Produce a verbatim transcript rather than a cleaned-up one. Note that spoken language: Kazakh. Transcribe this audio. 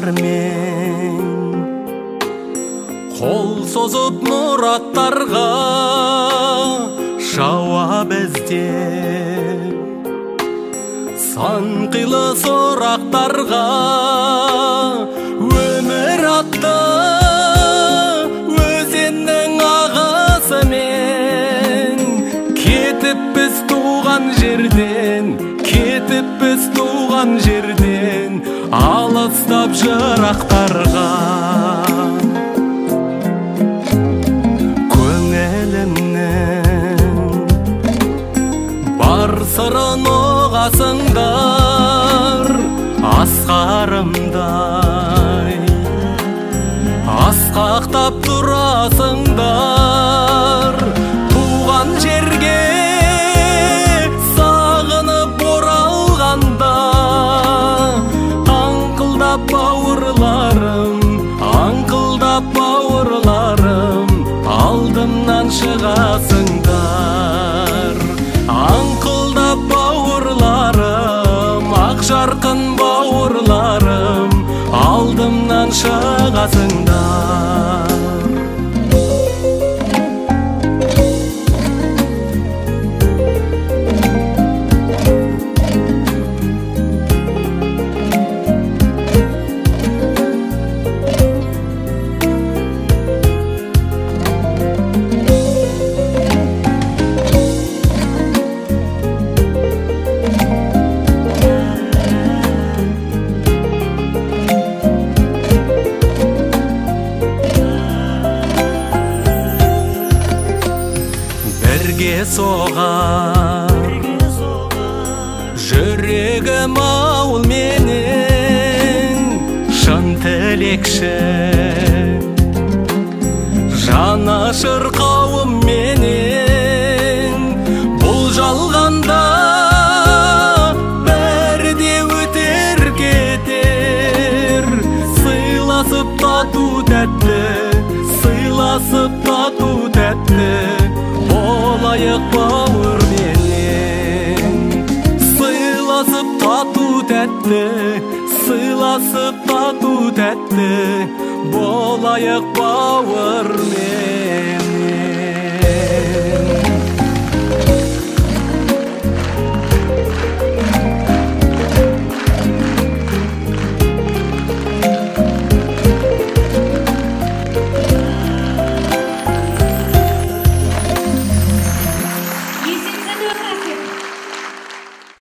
мен қол созып мұраттарға жауап іздеп сан қилы сұрақтарға өмір атты өзеннің ағысымен кетіп біз туған жерден кетіп біз туған жерден алыстап жырақтарға көңілімнің бар сырын ұғасыңдар асқарымдай асқақтап тұрасыңдар туған жерге сағынып оралғанда аңқылдап бауырларым аңқылдап бауырларым алдымнан шығасыңдар аңқылдап бауырларым ақ жарқын бауырларым алдымнан шығасыңдар бірге соғар жүрегім ауыл менен шын тілекші жанашыр қауым менен бұл жалғанда бәрі де өтер кетер сыйласып тату тәтті сыйласып тату тәтті болайық бауыр менен сыйласып тату тәтті сыйласып тату тәтті болайық бауыр менен